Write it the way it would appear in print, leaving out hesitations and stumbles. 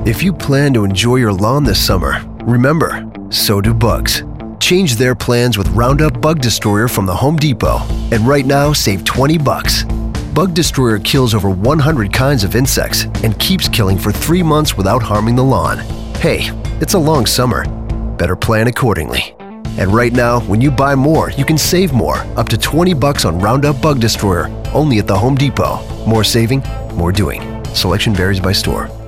If you plan to enjoy your lawn this summer, remember, so do bugs. Change their plans with Roundup Bug Destroyer from the Home Depot, and right now save $20. Bug Destroyer kills over 100 kinds of insects and keeps killing for 3 months without harming the lawn. Hey, it's a long summer. Better plan accordingly. And right now, when you buy more, you can save more, up to $20 on Roundup Bug Destroyer, only at the Home Depot. More saving, more doing. Selection varies by store.